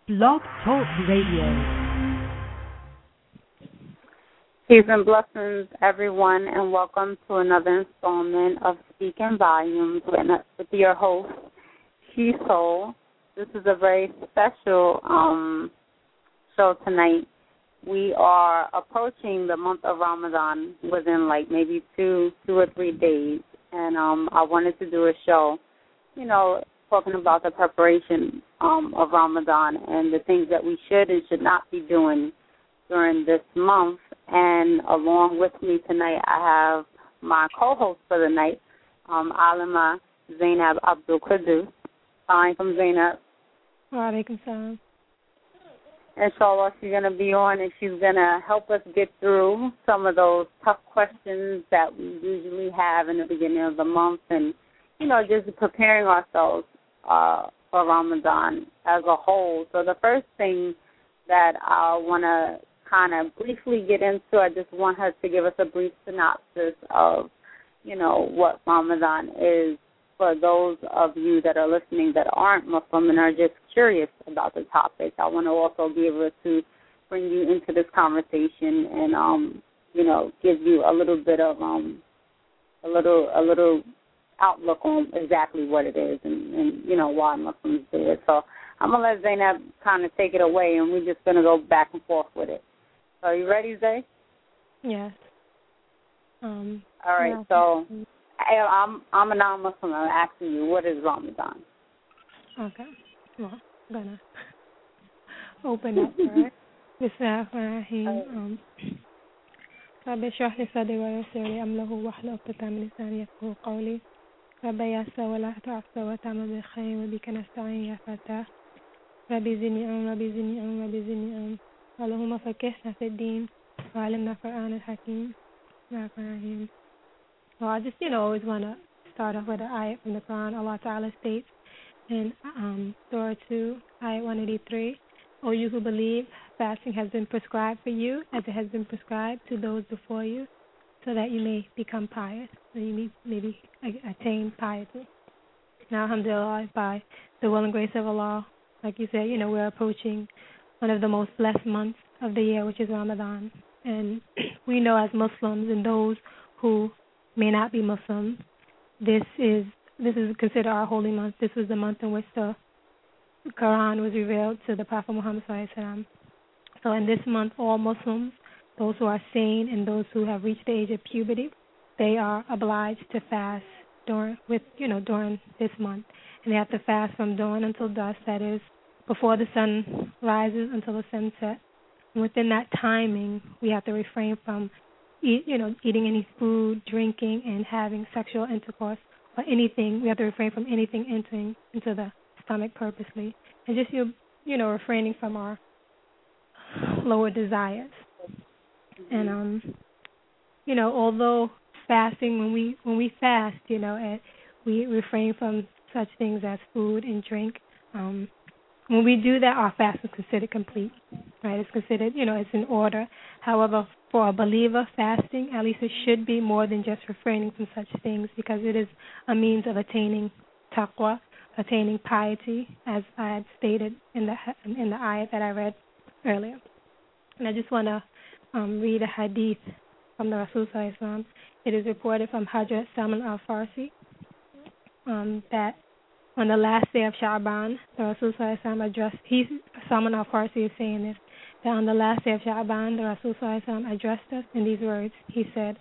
Blog Talk Radio. Peace and blessings, everyone, and welcome to another installment of Speaking Volumes with your host, She Soul. This is a very special show tonight. We are approaching the month of Ramadan within maybe two or 3 days, and I wanted to do a show, talking about the preparation of Ramadan and the things that we should and should not be doing during this month. And along with me tonight, I have my co-host for the night, Alima Zainab Abdul Qudus. Alaikum Zainab. Walaikum salam. Inshallah, she's going to be on and she's going to help us get through some of those tough questions that we usually have in the beginning of the month and, just preparing ourselves for Ramadan as a whole. So the first thing that I want to kind of briefly get into, I just want her to give us a brief synopsis of, what Ramadan is for those of you that are listening that aren't Muslim and are just curious about the topic. I want to also be able to bring you into this conversation and, give you a little bit of a little outlook on exactly what it is and why Muslims do it. So I'm going to let Zainab kind of take it away, and we're just going to go back and forth with it. Are you ready, Zay? Yes. All right, yeah. So I'm a non-Muslim. I'm asking you, what is Ramadan? Okay. Well, I'm going to open up, all right? Bismillahirrahmanirrahim. رب اشرح لي صدري ويسر لي أمره واحلل عقدة من لساني يفقهوا قولي رب يسر ولا تعسر وتعمل بالخير وبك نستعين يا فتاة ربي زدني علما ربي زدني علما ربي زدني علما اللهم فقهنا في الدين وعلمنا القرآن الحكيم. Well, I just always want to start off with an ayat from the Quran. Allah Ta'ala states in Surah 2, ayat 183, O you who believe, fasting has been prescribed for you as it has been prescribed to those before you, so that you may become pious, so you may attain piety. Now, alhamdulillah, by the will and grace of Allah, like you said, we're approaching one of the most blessed months of the year, which is Ramadan. And we know as Muslims and those who may not be Muslim, this is considered our holy month. This was the month in which the Quran was revealed to the Prophet Muhammad SAW. So in this month, all Muslims, those who are sane and those who have reached the age of puberty, they are obliged to fast during this month. And they have to fast from dawn until dusk, that is, before the sun rises until the sun sets. And within that timing, we have to refrain from eating any food, drinking, and having sexual intercourse or anything. We have to refrain from anything entering into the stomach purposely, and just refraining from our lower desires. And although fasting, when we fast, and we refrain from such things as food and drink. When we do that, our fast is considered complete, right? It's considered, it's in order. However, for a believer, fasting, at least it should be more than just refraining from such things, because it is a means of attaining taqwa, attaining piety, as I had stated in the ayat that I read earlier. And I just want to read a hadith from the Rasul Sallallahu Alaihi Wasallam. It is reported from Hazrat Salman al-Farsi that on the last day of Sha'ban, the Rasul Sallallahu Alaihi Wasallam addressed, Salman al-Farsi is saying this, that on the last day of Sha'ban, the Rasul Sallallahu Alaihi Wasallam addressed us in these words. He said,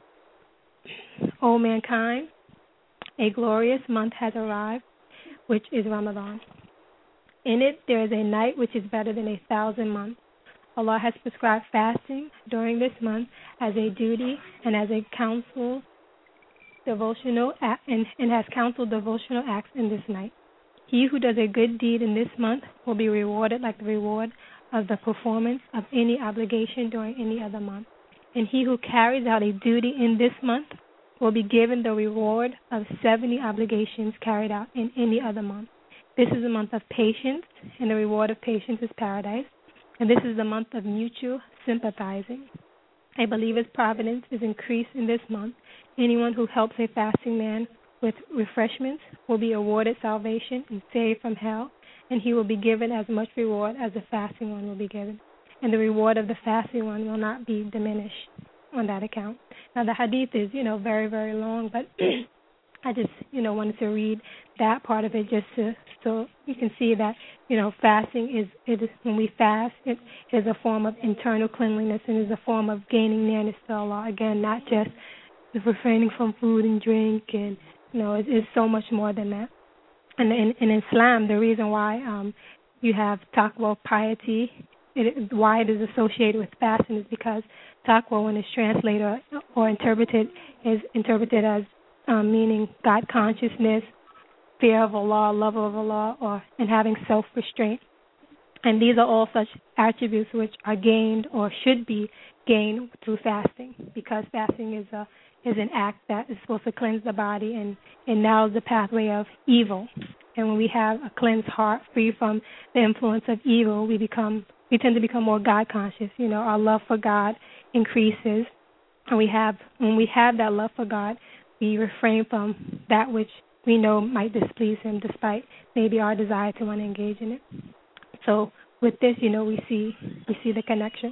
O mankind, a glorious month has arrived, which is Ramadan. In it there is a night which is better than 1,000 months. Allah has prescribed fasting during this month as a duty and as a devotional act, and has counseled devotional acts in this night. He who does a good deed in this month will be rewarded like the reward of the performance of any obligation during any other month. And he who carries out a duty in this month will be given the reward of 70 obligations carried out in any other month. This is a month of patience, and the reward of patience is paradise. And this is the month of mutual sympathizing. A believer's providence is increased in this month. Anyone who helps a fasting man with refreshments will be awarded salvation and saved from hell. and he will be given as much reward as the fasting one will be given. And the reward of the fasting one will not be diminished on that account. Now, the hadith is, very, very long, but I just, wanted to read that part of it just so you can see that, fasting is when we fast, it is a form of internal cleanliness and is a form of gaining nearness to Allah. Again, not just refraining from food and drink, and, it's so much more than that. And in Islam, the reason why you have taqwa, piety, why it is associated with fasting is because taqwa, when it's translated or interpreted, is interpreted as meaning God consciousness, fear of Allah, love of Allah, and having self-restraint. And these are all such attributes which are gained or should be gained through fasting, because fasting is an act that is supposed to cleanse the body and narrows the pathway of evil. And when we have a cleansed heart, free from the influence of evil, we tend to become more God conscious. Our love for God increases, and when we have that love for God, we refrain from that which we know might displease Him, despite maybe our desire to want to engage in it. So with this, we see the connection.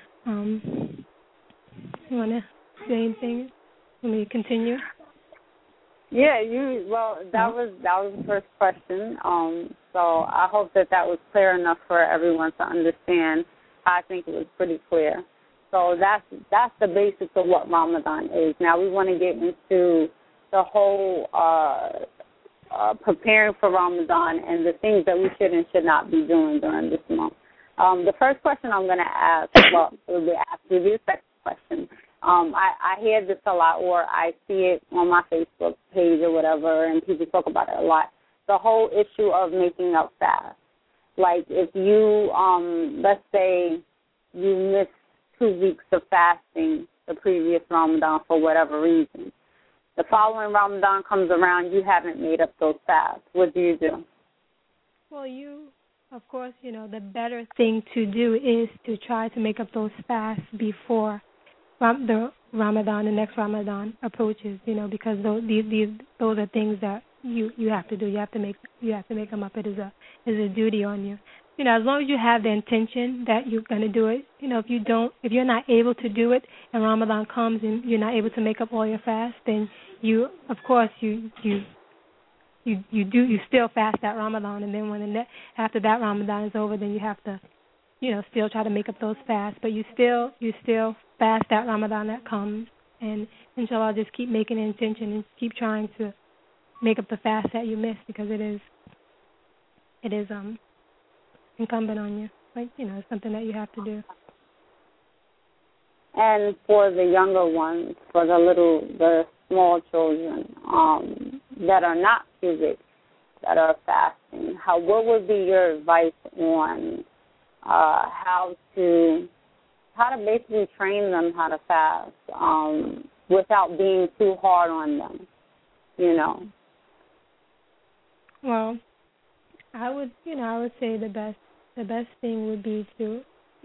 You want to say anything? Let me continue. Yeah, that was the first question. So I hope that was clear enough for everyone to understand. I think it was pretty clear. So that's the basics of what Ramadan is. Now we want to get into the whole preparing for Ramadan and the things that we should and should not be doing during this month. The first question I'm going to ask, it will be actually the second question. I hear this a lot, or I see it on my Facebook page or whatever, and people talk about it a lot. The whole issue of making up fast. Like if you, let's say you missed 2 weeks of fasting the previous Ramadan for whatever reason. The following Ramadan comes around, you haven't made up those fasts. What do you do? Well, of course, the better thing to do is to try to make up those fasts before the next Ramadan approaches, because those are things that you have to do. You have to make them up. It is a duty on you. As long as you have the intention that you're going to do it, if you're not able to do it and Ramadan comes and you're not able to make up all your fast, then you still fast that Ramadan, and then after that Ramadan is over, then you have to, still try to make up those fasts, but you still fast that Ramadan that comes, and inshallah just keep making an intention and keep trying to make up the fast that you missed, because it is incumbent on you. It's something that you have to do. And for the younger ones, for the small children that are not pubic, that are fasting, what would be your advice on how to basically train them how to fast without being too hard on them, Well, I would say the best thing would be to,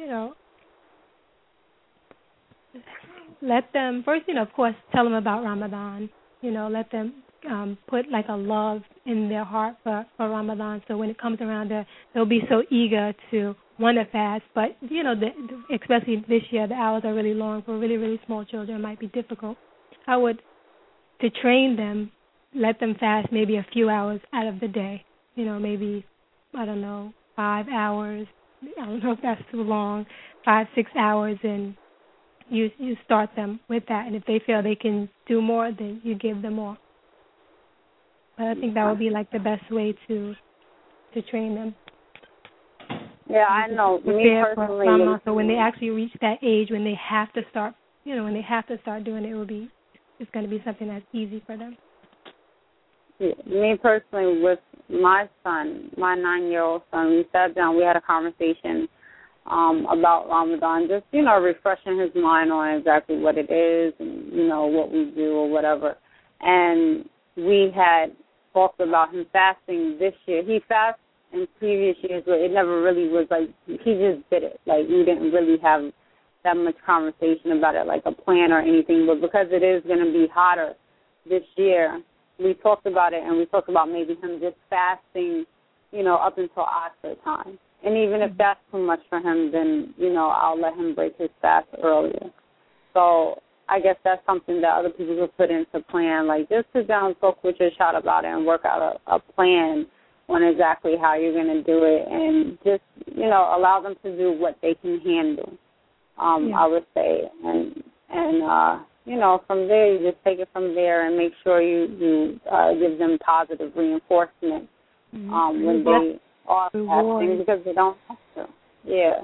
let them first, of course, tell them about Ramadan. Let them put like a love in their heart for Ramadan. So when it comes around, they'll be so eager to want to fast. But especially this year, the hours are really long for really, really small children. It might be difficult. To train them, let them fast maybe a few hours out of the day. Maybe 5 hours. I don't know if that's too long. 5-6 hours, and you start them with that. And if they feel they can do more, then you give them more. But I think that would be like the best way to train them. Yeah, I know. Me personally, so when they actually reach that age, when they have to start, doing it, it's going to be something that's easy for them. Yeah, me personally, with my son, my 9-year-old son, we sat down, we had a conversation about Ramadan, just, refreshing his mind on exactly what it is and, what we do or whatever. And we had talked about him fasting this year. He fasted in previous years, but it never really was like, he just did it. Like, we didn't really have that much conversation about it, like a plan or anything. But because it is going to be hotter this year, we talked about it, and we talked about maybe him just fasting up until Asr time. And even if that's too much for him, then, I'll let him break his fast earlier. So I guess that's something that other people could put into plan. Like, just sit down and talk with your child about it and work out a plan on exactly how you're going to do it, and just, allow them to do what they can handle, I would say. And from there, you just take it from there and make sure you give them positive reinforcement when they are fasting, because they don't have to. Yeah.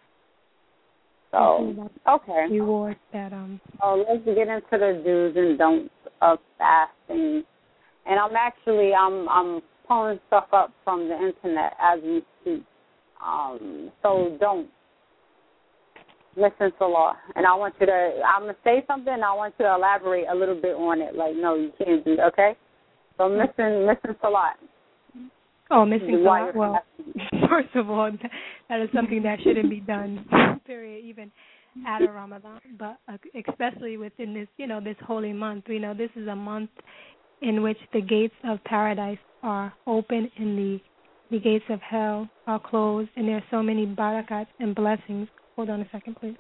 So, okay. Reward that. So let's get into the do's and don'ts of fasting. And I'm pulling stuff up from the internet as we speak. So don't listen to law. And I'm going to say something, and I want you to elaborate a little bit on it. Like, no, you can't do it, okay? So missing Salat. Oh, missing Salat. Well, first of all, that is something that shouldn't be done, period, even out of Ramadan. But especially within this, this holy month. We know this is a month in which the gates of paradise are open and the gates of hell are closed, and there are so many barakats and blessings. Hold on a second, please.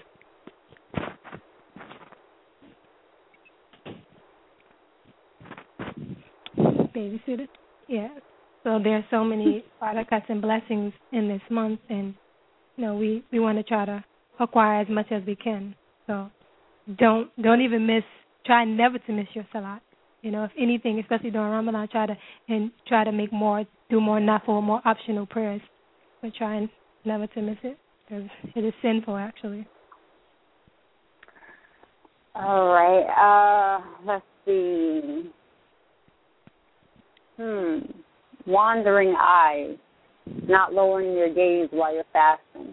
Babysitter? Yeah. So there are so many barakats and blessings in this month, and we want to try to acquire as much as we can. So don't even try never to miss your salat. If anything, especially during Ramadan, try to do more nafil, more optional prayers, but try never to miss it, because it is sinful, actually. All right. Let's see. Wandering eyes, not lowering your gaze while you're fasting.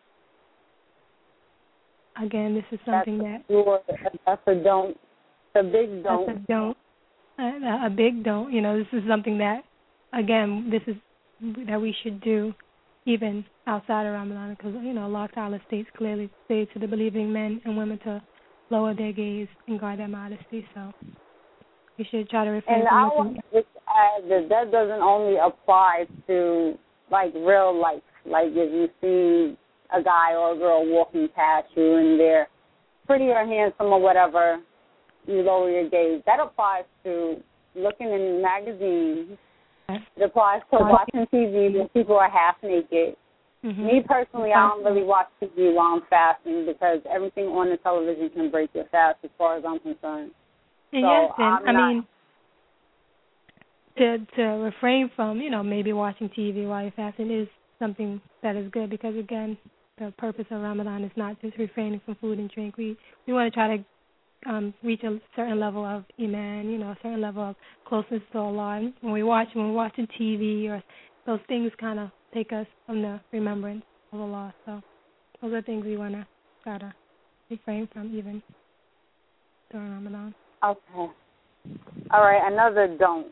Again, this is something that's a don't. A big don't. That's a don't. A big don't. This is something that, again, that we should do even outside of Ramadan, because, Allah Ta'ala clearly states to the believing men and women to lower their gaze and guard their modesty. So we should try to refrain from looking. And I want to just add that doesn't only apply to, like, real life. Like, if you see a guy or a girl walking past you and they're pretty or handsome or whatever, you lower your gaze. That applies to looking in magazines. It applies to watching TV when people are half naked. Mm-hmm. Me personally, I don't really watch TV while I'm fasting, because everything on the television can break your fast as far as I'm concerned. And so to refrain from, maybe watching TV while you're fasting is something that is good, because, again, the purpose of Ramadan is not just refraining from food and drink. We want to try to reach a certain level of iman, a certain level of closeness to Allah. And when we're watching TV, or those things kind of take us from the remembrance of Allah. So those are things we want to try to refrain from even during Ramadan. Okay. All right, another don't.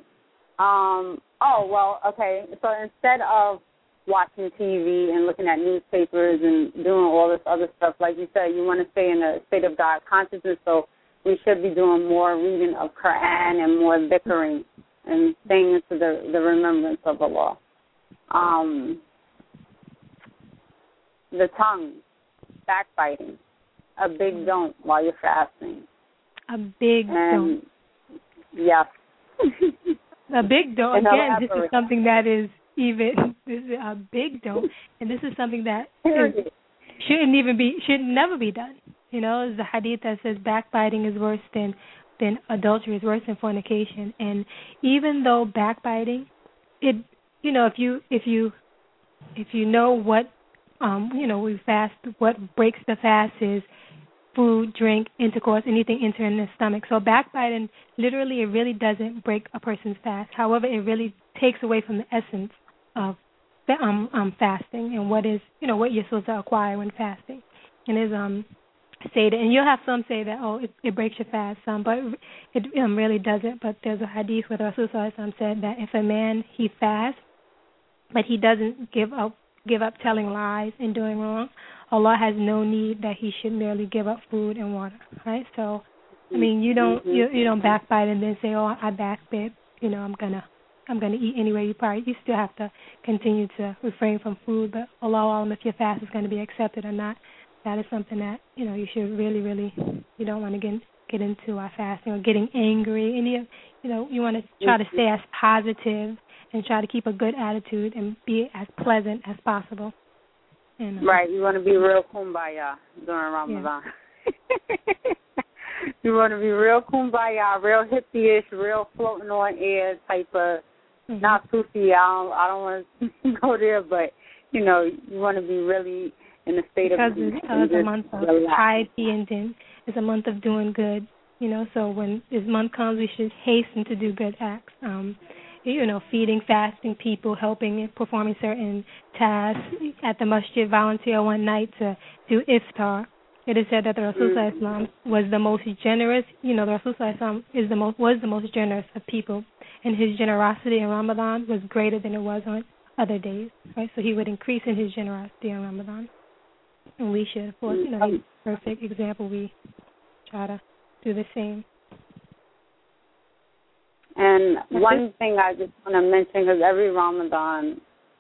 Okay. So instead of watching TV and looking at newspapers and doing all this other stuff, like you said, you want to stay in a state of God consciousness, so we should be doing more reading of Quran and more dhikring and staying into the remembrance of Allah. The tongue, backbiting, a big don't while you're fasting. A big don't. Yes. A big don't. Again, this is something that is this is a big don't, and this is something that should never be done. There's a hadith that says backbiting is worse than adultery, is worse than fornication. And even though backbiting, if you know what we fast, what breaks the fast is food, drink, intercourse, anything entering the stomach. So backbiting, literally, it really doesn't break a person's fast. However, it really takes away from the essence of fasting and what you're supposed to acquire when fasting. And is stated, and you'll have some say that it breaks your fast, some, but it really doesn't. But there's a hadith where Rasul Sallallahu Alaihi Wasallam said that if a man he fasts, but he doesn't give up telling lies and doing wrong, Allah has no need that he should merely give up food and water, right? So, you don't backbite and then say, I backbit, I'm gonna I'm going to eat anyway. You still have to continue to refrain from food. But Allah, if your fast is going to be accepted or not, that is something that you should really you don't want to get into fasting or getting angry. And you want to try to stay as positive and try to keep a good attitude and be as pleasant as possible. Right, you want to be real kumbaya during Ramadan. Yeah. You want to be real kumbaya, real hippie-ish, real floating on air type of, not Sufi, I don't want to go there, but, you want to be really in a state of peace. Because it's a month of piety and it's a month of doing good, so when this month comes, we should hasten to do good acts. Feeding, fasting people, helping, performing certain tasks. At the masjid, volunteer one night to do iftar. It is said that the Rasul was the most generous. The Rasul was the most generous of people, and his generosity in Ramadan was greater than it was on other days. Right, so he would increase in his generosity in Ramadan, and we should, of course, he's a perfect example. We try to do the same. And one thing I just want to mention, because every Ramadan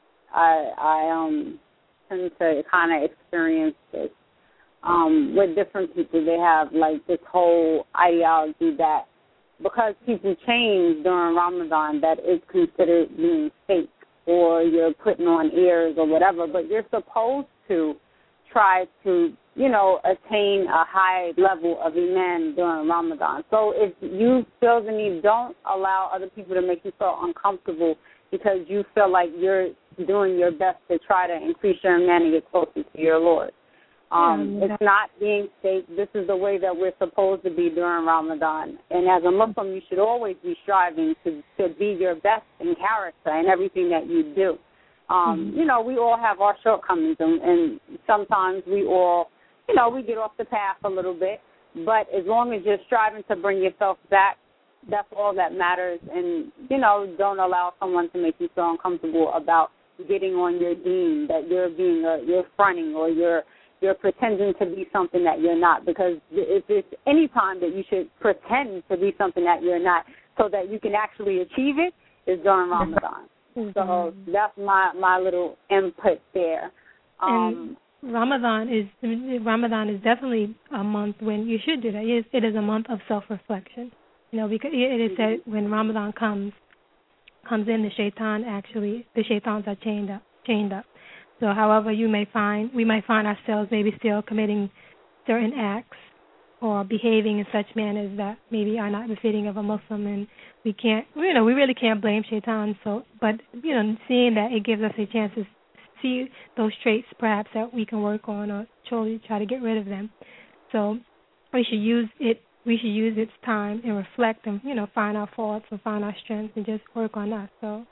I tend to kind of experience this with different people. They have like this whole ideology that because people change during Ramadan that it's considered being fake or you're putting on airs or whatever, but you're supposed to try to attain a high level of iman during Ramadan. So if you feel the need, don't allow other people to make you feel uncomfortable because you feel like you're doing your best to try to increase your iman and get closer to your Lord. It's not being fake. This is the way that we're supposed to be during Ramadan. And as a Muslim, you should always be striving to be your best in character in everything that you do. We all have our shortcomings, and sometimes we all we get off the path a little bit, but as long as you're striving to bring yourself back, that's all that matters. And, don't allow someone to make you feel uncomfortable about getting on your deen, that you're fronting or you're pretending to be something that you're not, because if it's any time that you should pretend to be something that you're not so that you can actually achieve it is during Ramadan. So that's my little input there. Ramadan is definitely a month when you should do that. It is a month of self-reflection. Because it is said when Ramadan comes in, the shaitans are chained up. So, however, we may find ourselves maybe still committing certain acts or behaving in such manners that maybe are not befitting of a Muslim, and we really can't blame shaitan. So, but seeing that, it gives us a chance to see those traits perhaps that we can work on or try to get rid of them. So we should use its time and reflect and find our faults and find our strengths and just work on us. So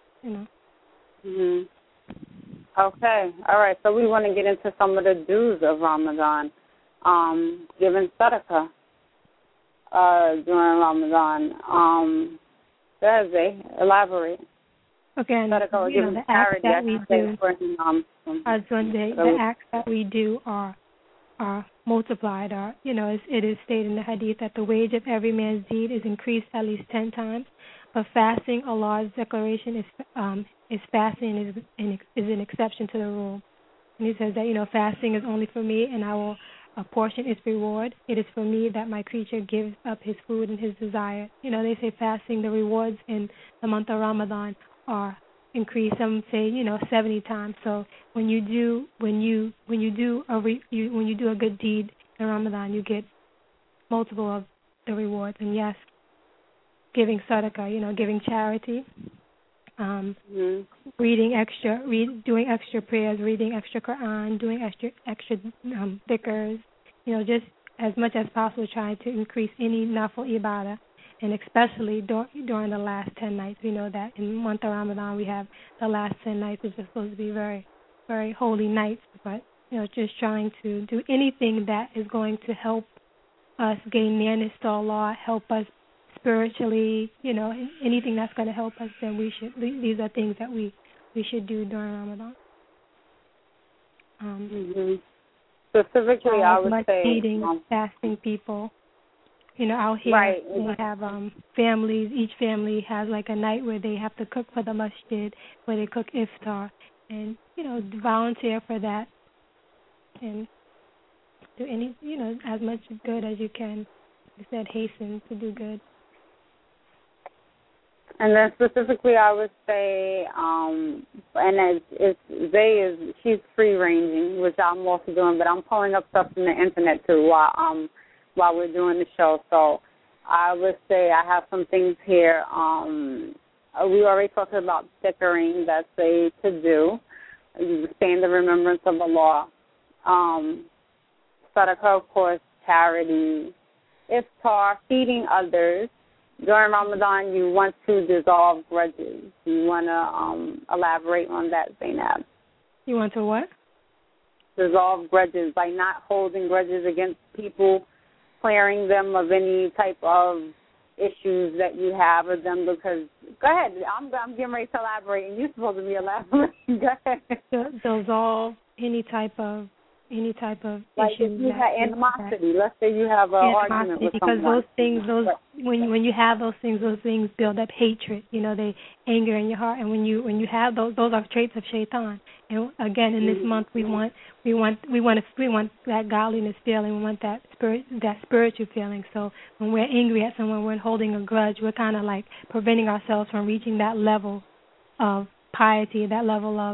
Okay, all right. So we want to get into some of the do's of Ramadan. Giving sadaqah during Ramadan. Thursday, elaborate. Okay, the acts that we do. The acts that we do are multiplied. It is stated in the hadith that the wage of every man's deed is increased at least 10 times. But fasting, Allah's declaration is fasting is an exception to the rule. And He says that fasting is only for me, and I will apportion its reward. It is for me that my creature gives up his food and his desire. They say fasting, the rewards in the month of Ramadan are increased. Some say 70 times. So when you do a good deed in Ramadan, you get multiple of the rewards. And yes, giving sadaqah, giving charity, doing extra prayers, reading extra Quran, doing extra dhikrs, just as much as possible, trying to increase any nafil ibadah. And especially during the last 10 nights. We know that in the month of Ramadan we have the last 10 nights, which are supposed to be very, very holy nights. But, just trying to do anything that is going to help us gain nearness to Allah, help us spiritually, anything that's going to help us, then we should. These are things that we should do during Ramadan. Specifically, I would say eating, fasting people. out here right. they have families. Each family has like a night where they have to cook for the masjid, where they cook iftar, and volunteer for that, and do any as much good as you can. You said hasten to do good. And then specifically, I would say, and she's free ranging, which I'm also doing, but I'm pulling up stuff from the internet too while we're doing the show. So I would say I have some things here. We already talked about stickering. That's a to do. You stay in the remembrance of the law. Sadaqah, of course, charity, iftar, feeding others. During Ramadan, you want to dissolve grudges. You want to elaborate on that, Zainab? You want to what? Dissolve grudges by not holding grudges against people, clearing them of any type of issues that you have with them. Because go ahead, I'm getting ready to elaborate, and you're supposed to be elaborating. Go ahead. Dissolve any type of like issues. If you have animosity, let's say you have an argument with someone. Because those things, when you have those things build up hatred. They anger in your heart, and when you have those are traits of shaitan. And again, in this month, we want that godliness feeling. We want that spiritual feeling. So when we're angry at someone, we're holding a grudge. We're kind of like preventing ourselves from reaching that level of piety, that level of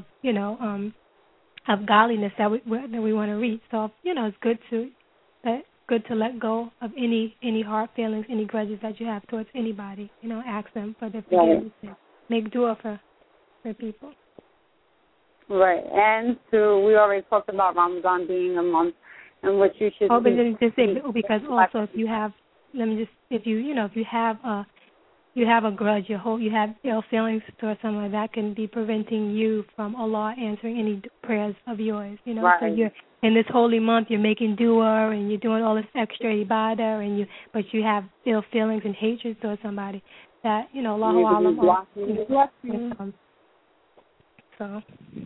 of godliness that we want to reach. So it's good to let go of any hard feelings, any grudges that you have towards anybody. Ask them for their forgiveness. Right. Make dua for people. Right, and we already talked about Ramadan being a month in which you should. Oh, but then just say because also if you have, if you have a grudge, you have ill feelings towards someone, that can be preventing you from Allah answering any prayers of yours. Right. So you're in this holy month, you're making dua and you're doing all this extra ibadah, but you have ill feelings and hatred towards somebody. That Allahu Alam. So.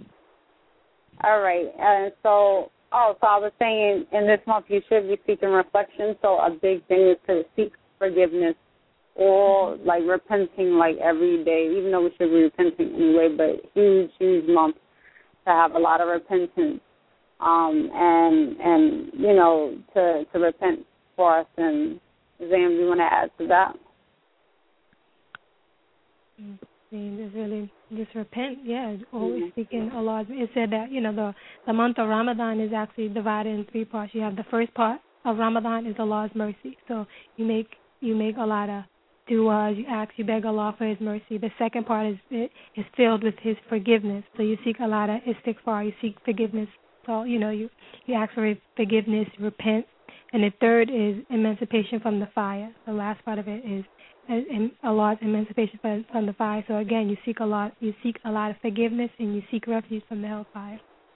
All right, so I was saying in this month you should be seeking reflection. So a big thing is to seek forgiveness. Or like repenting like every day, even though we should be repenting anyway, but huge month to have a lot of repentance, and to repent for us. And Zam, do you want to add to that? Just repent, always seeking Allah. It said that the month of Ramadan is actually divided in three parts. You have the first part of Ramadan is Allah's mercy, so you make a lot of du'as, you beg Allah for His mercy. The second part is filled with His forgiveness. So you seek a lot of istighfar, you seek forgiveness. So you ask for forgiveness, repent. And the third is emancipation from the fire. The last part of it is Allah's emancipation from the fire. So again, you seek a lot of forgiveness, and you seek refuge from the hellfire.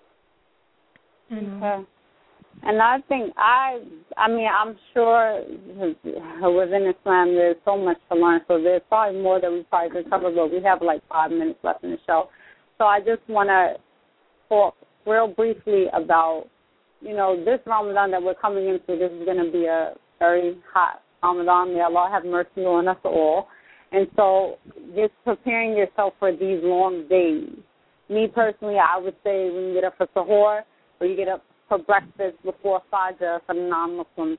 And, And I think I'm sure within Islam there's so much to learn. So there's probably more that we probably could cover, but we have like 5 minutes left in the show. So I just want to talk real briefly about, this Ramadan that we're coming into. This is going to be a very hot Ramadan. May Allah have mercy on us all. And so just preparing yourself for these long days. Me personally, I would say when you get up for sahur or you get up for breakfast before Fajr for the non-Muslims,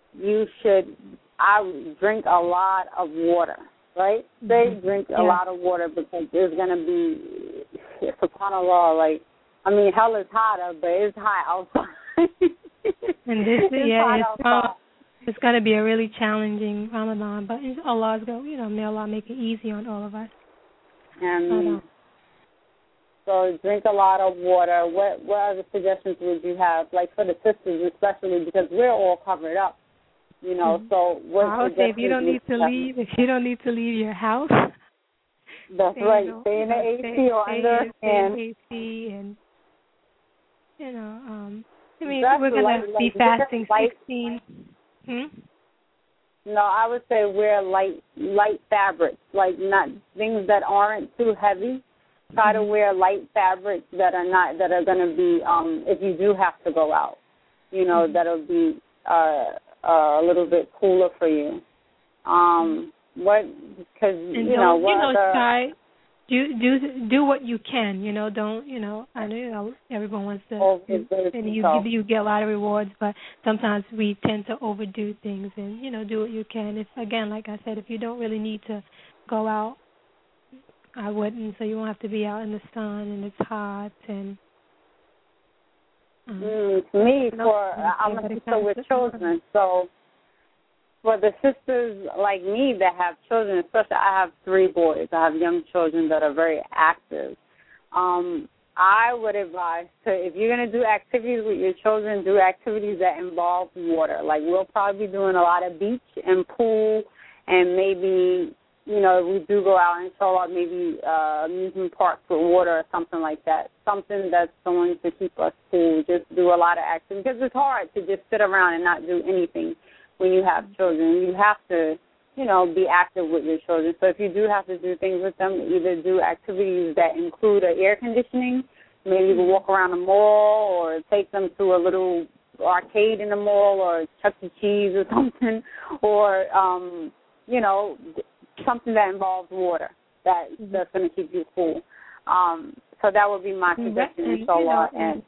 I drink a lot of water, right? They drink a lot of water because there's going to be, subhanAllah, hell is hotter, but it's hot outside. And this it's going to be a really challenging Ramadan, but Allah's going to, may Allah make it easy on all of us. And so drink a lot of water. What other suggestions would you have, like for the sisters especially, because we're all covered up, So what I would say if you don't need to leave your house. That's right. Stay in the AC or under a fan. AC and we're gonna be fasting 16. No, I would say wear light fabrics, like not things that aren't too heavy. Try to wear light fabrics that are going to be, if you do have to go out, that'll be a little bit cooler for you. What? Because try. Do what you can. Don't. I know everyone wants to. And you get a lot of rewards, but sometimes we tend to overdo things. And do what you can. If again, like I said, if you don't really need to go out, I wouldn't. So you won't have to be out in the sun and it's hot and. I'm a sister with children, so for the sisters like me that have children, especially I have 3 boys. I have young children that are very active. I would advise if you're going to do activities with your children, do activities that involve water. Like we'll probably be doing a lot of beach and pool and maybe, we do go out and show up maybe amusement parks with water or something like that. Something that's going to keep us cool. Just do a lot of activities because it's hard to just sit around and not do anything when you have children. You have to, be active with your children. So if you do have to do things with them, either do activities that include air conditioning, maybe you can walk around the mall or take them to a little arcade in the mall or Chuck E. Cheese or something, or, something that involves water that's going to keep you cool. So that would be my suggestion, inshallah. And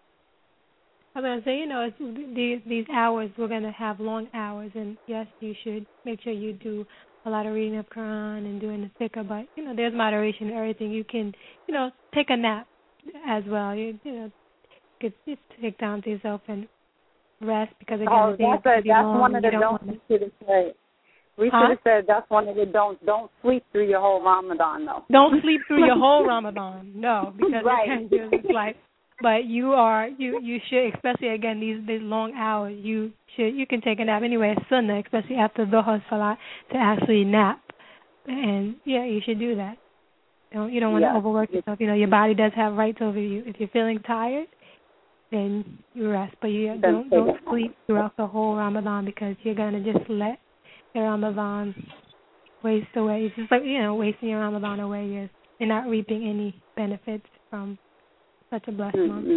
I was going to say, these hours, we're going to have long hours, and yes, you should make sure you do a lot of reading of Quran and doing the fiqh, but, there's moderation in everything. You can, take a nap as well. You just take time to yourself and rest because, again, that's one of the don'ts you should have said. We should have said that's one of the don'ts. Don't sleep through your whole Ramadan, though. Don't sleep through your whole Ramadan, no, because it's like. But you should, especially again these long hours. You can take a nap anyway. It's sunnah, especially after Dhuhr Salat, to actually nap, and you should do that. You don't want to overwork yourself. Your body does have rights over you. If you're feeling tired, then you rest. But you don't sleep throughout the whole Ramadan because you're gonna just let your Ramadan waste away. It's just like wasting your Ramadan away. You're not reaping any benefits from such a blessed month.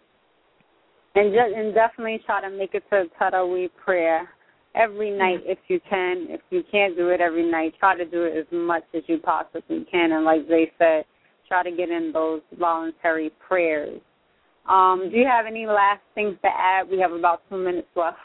And definitely try to make it to Taraweeh prayer every night if you can. If you can't do it every night, try to do it as much as you possibly can. And like they said, try to get in those voluntary prayers. Do you have any last things to add? We have about 2 minutes left.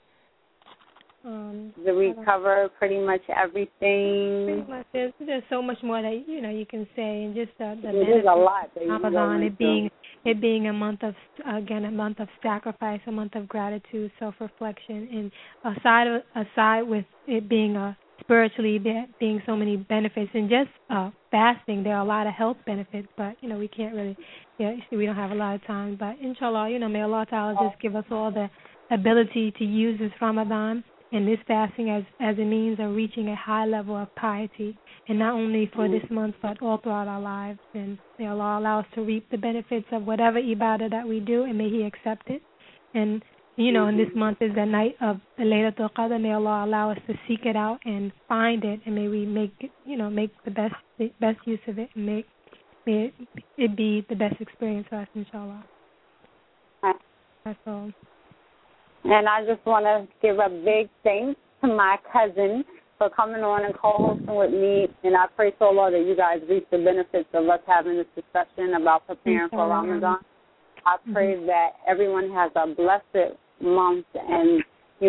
Did we cover pretty much everything? Pretty much. There's so much more that you can say, and just the there's a lot. Ramadan, it being a month of sacrifice, a month of gratitude, self-reflection, and aside with it being spiritually being so many benefits, and just fasting, there are a lot of health benefits, but we can't really. We don't have a lot of time, but inshallah, may Allah Ta'ala just give us all the ability to use this Ramadan and this fasting as a means of reaching a high level of piety, and not only for this month, but all throughout our lives. And may Allah allow us to reap the benefits of whatever ibadah that we do, and may He accept it. And, and this month is the night of the Laylatul Qadr. May Allah allow us to seek it out and find it, and may we make the best use of it, and may it be the best experience for us, inshallah. That's all. And I just want to give a big thanks to my cousin for coming on and co-hosting with me. And I pray to Allah that you guys reap the benefits of us having this discussion about preparing for Ramadan. I pray that everyone has a blessed month. And,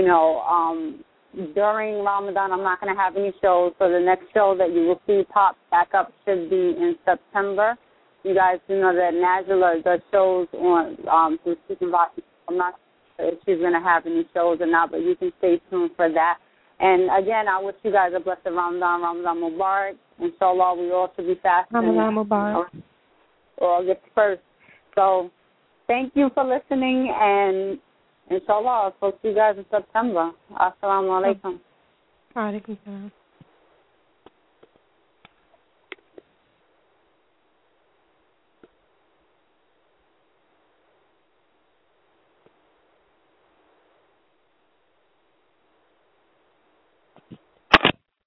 during Ramadan, I'm not going to have any shows. So the next show that you will see pop back up should be in September. You guys do know that Najla does shows on through Speaking Volume. I'm not if she's going to have any shows or not, but you can stay tuned for that. And, again, I wish you guys a blessed Ramadan Mubarak. Inshallah, we all should be fasting. Ramadan Mubarak. August 1st. So thank you for listening, and inshallah, I'll talk to you guys in September. Assalamu alaikum. Wa alaikum salam.